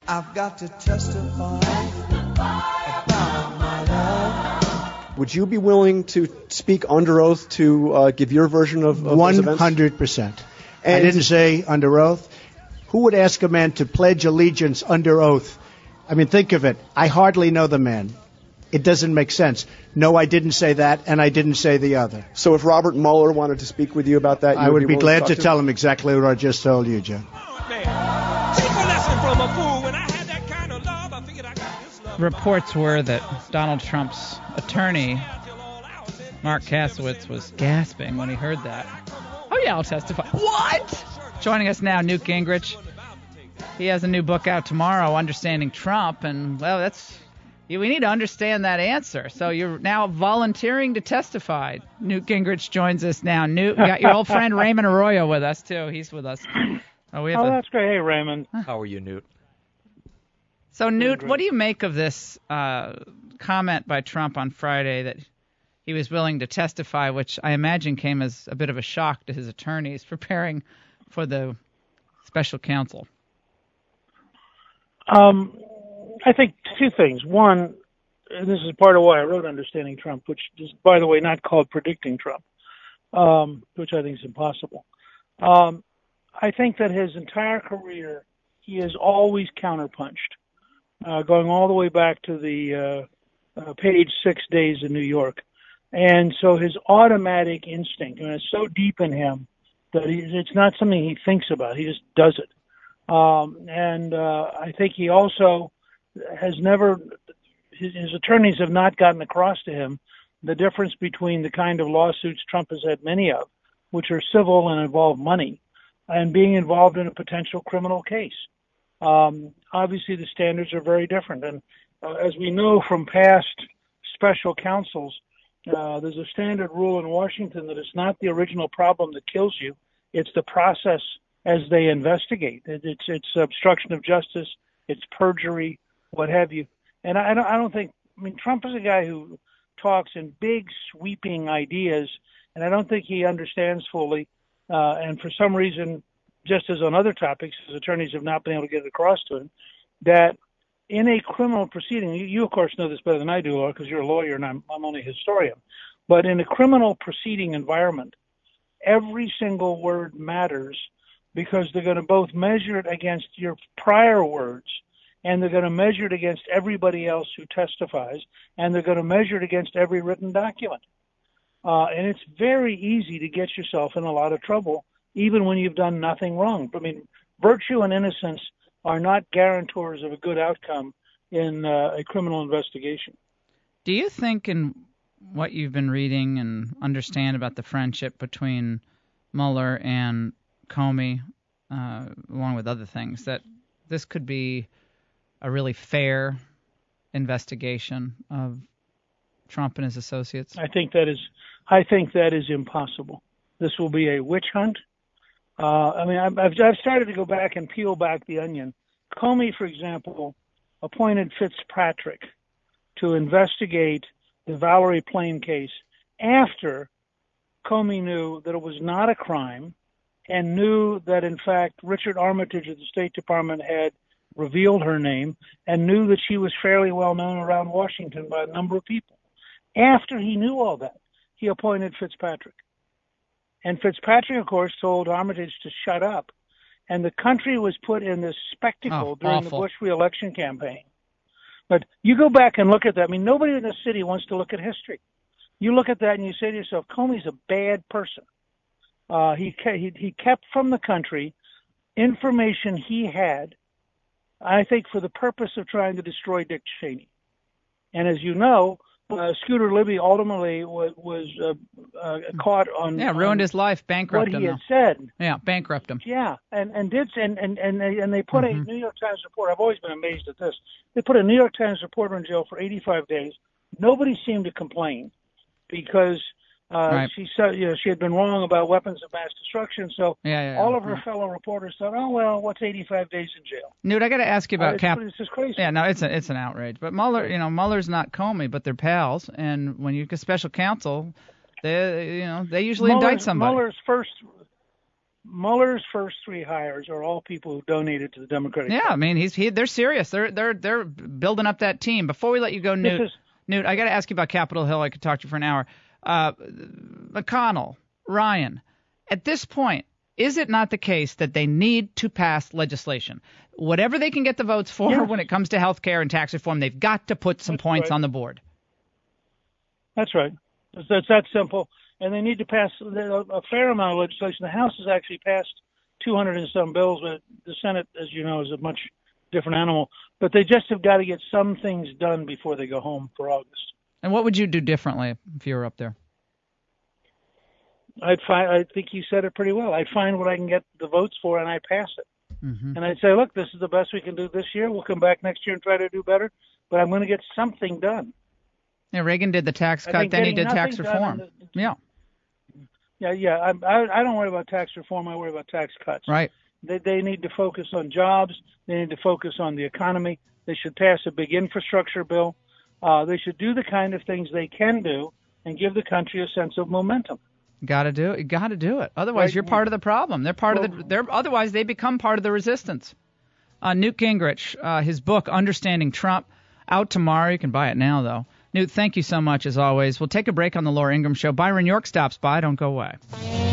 I've got to testify about my love. Would you be willing to speak under oath to give your version of those events? 100%. I didn't say under oath. Who would ask a man to pledge allegiance under oath? I mean, think of it. I hardly know the man. It doesn't make sense. No, I didn't say that, and I didn't say the other. So if Robert Mueller wanted to speak with you about that, I would be glad to tell him exactly what I just told you, Joe. Reports were that Donald Trump's attorney, Mark Kasowitz, was gasping when he heard that. Oh, yeah, I'll testify. What? Joining us now, Newt Gingrich. He has a new book out tomorrow, Understanding Trump, and, well, we need to understand that answer. So you're now volunteering to testify. Newt Gingrich joins us now. Newt, you got your old friend Raymond Arroyo with us, too. He's with us. That's great. Hey, Raymond. How are you, Newt? So, Newt, what do you make of this comment by Trump on Friday that he was willing to testify, which I imagine came as a bit of a shock to his attorneys preparing for the special counsel? I think two things. One, and this is part of why I wrote Understanding Trump, which is, by the way, not called Predicting Trump, which I think is impossible. I think that his entire career, he has always counterpunched, going all the way back to the page 6 days in New York. And so his automatic instinct, and it's so deep in him that it's not something he thinks about. He just does it. I think he also has never, his attorneys have not gotten across to him the difference between the kind of lawsuits Trump has had many of, which are civil and involve money, and being involved in a potential criminal case. Obviously, the standards are very different. And as we know from past special counsels, there's a standard rule in Washington that it's not the original problem that kills you, it's the process as they investigate. It's obstruction of justice, it's perjury, what have you. And I don't think, Trump is a guy who talks in big, sweeping ideas, and I don't think he understands fully. And for some reason, just as on other topics, his attorneys have not been able to get it across to him, that in a criminal proceeding, you of course know this better than I do, Laura, because you're a lawyer and I'm only a historian, but in a criminal proceeding environment, every single word matters because they're going to both measure it against your prior words, and they're going to measure it against everybody else who testifies, and they're going to measure it against every written document. And it's very easy to get yourself in a lot of trouble, even when you've done nothing wrong. Virtue and innocence are not guarantors of a good outcome in a criminal investigation. Do you think, in what you've been reading and understand about the friendship between Mueller and Comey, along with other things, that this could be a really fair investigation of Trump and his associates? I think that is impossible. This will be a witch hunt. I've started to go back and peel back the onion. Comey, for example, appointed Fitzpatrick to investigate the Valerie Plame case after Comey knew that it was not a crime and knew that, in fact, Richard Armitage of the State Department had revealed her name and knew that she was fairly well known around Washington by a number of people. After he knew all that, he appointed Fitzpatrick. And Fitzpatrick, of course, told Armitage to shut up. And the country was put in this spectacle during the Bush re-election campaign. But you go back and look at that. Nobody in the city wants to look at history. You look at that and you say to yourself, Comey's a bad person. He kept from the country information he had, I think, for the purpose of trying to destroy Dick Cheney. And as you know, Scooter Libby ultimately was caught on ruined his life, bankrupted him. What he had said. Yeah, bankrupt him. Yeah, and they put a New York Times reporter. I've always been amazed at this. They put a New York Times reporter in jail for 85 days. Nobody seemed to complain because she said she had been wrong about weapons of mass destruction. So all of her fellow reporters thought, oh well, what's 85 days in jail? Newt, I got to ask you about It's just crazy. Yeah, no, it's an outrage. But Mueller's not Comey, but they're pals. And when you get special counsel, they usually indict somebody. Mueller's first 3 hires are all people who donated to the Democratic Party. I mean, they're serious. They're building up that team. Before we let you go, Newt, I got to ask you about Capitol Hill. I could talk to you for an hour. McConnell, Ryan, at this point, is it not the case that they need to pass legislation? Whatever they can get the votes for when it comes to health care and tax reform, they've got to put some points on the board. That's right. It's that simple. And they need to pass a fair amount of legislation. The House has actually passed 200 and some bills, but the Senate, as you know, is a much different animal. But they just have got to get some things done before they go home for August. And what would you do differently if you were up there? I think you said it pretty well. I'd find what I can get the votes for, and I'd pass it. Mm-hmm. And I'd say, look, this is the best we can do this year. We'll come back next year and try to do better, but I'm going to get something done. Yeah, Reagan did the tax cut, then he did tax reform. Yeah. I don't worry about tax reform. I worry about tax cuts. Right. They need to focus on jobs. They need to focus on the economy. They should pass a big infrastructure bill. They should do the kind of things they can do and give the country a sense of momentum. Got to do it. Otherwise, you're part of the problem. Otherwise, they become part of the resistance. Newt Gingrich, his book Understanding Trump, out tomorrow. You can buy it now, though. Newt, thank you so much as always. We'll take a break on the Laura Ingraham Show. Byron York stops by. Don't go away.